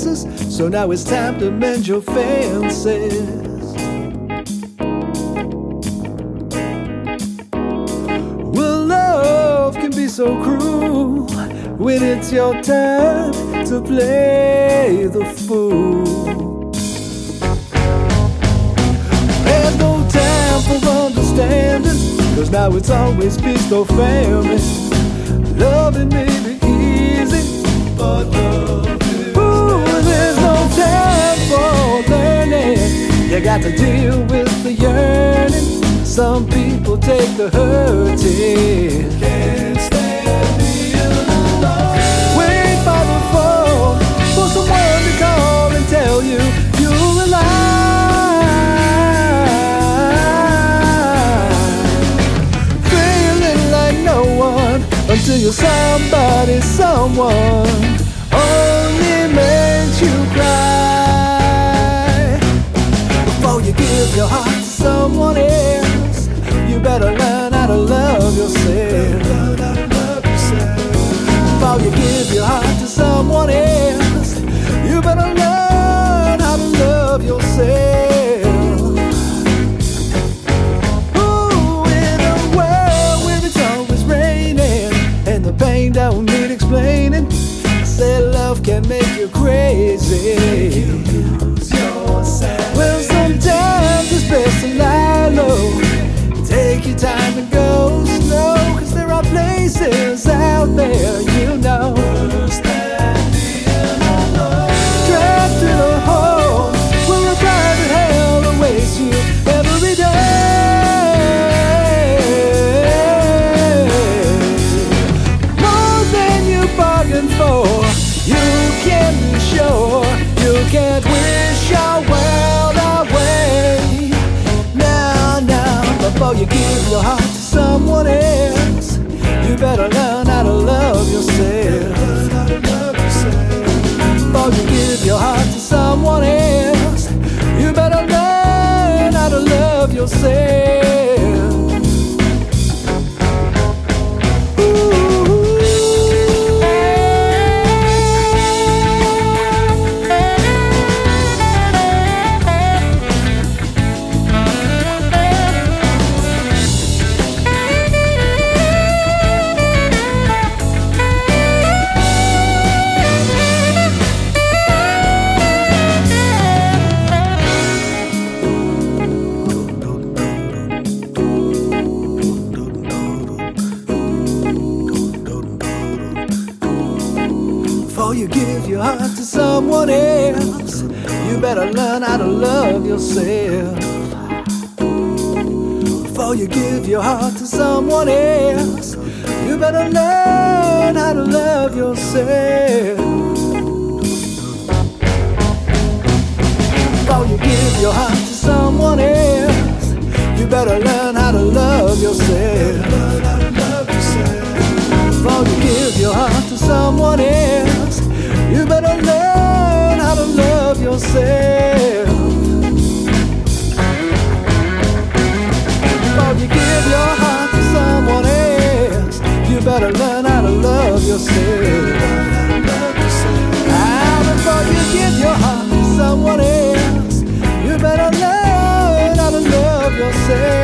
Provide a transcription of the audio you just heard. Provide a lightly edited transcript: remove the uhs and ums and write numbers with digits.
places, so now it's time to mend your fences. Well, love can be so cruel when it's your time to play the fool. There's no time for understanding, 'cause now it's always feast or famine. Loving may be easy, but love is there's no time for learning. You got to deal with the yearning. Some people take the hurting. Can't stand being alone. Wait by the phone for someone to call and tell you you're alive. Feeling like no one until you're somebody's someone. Only makes you cry. Before you give your heart to someone else, you better learn how to love yourself. Before you give your heart to someone else, you better learn how to love yourself. Ooh, in a world where it's always raining and the pain don't need explaining, say love can make you crazy. Well, sometimes it's best to lie low. Take your time and go slow, 'cause there are places out there you know. Trapped in a hole where a private hell awaits you every day. More than you bargained for, you can be sure you can't wish your world away. Now, before you give your heart to someone else, you better learn how to love yourself. Before you give your heart to someone else, you better learn how to love yourself. Before you give your heart to someone else, you better learn how to love yourself. Before you give your heart to someone else, you better learn how to love yourself. Before you give your heart to someone else, you better learn how to love yourself. Before you give your heart to someone else, you better learn how to love yourself. Before you give your heart to someone else, you better learn how to love yourself. Before you give your heart to someone else, you better learn how to love yourself.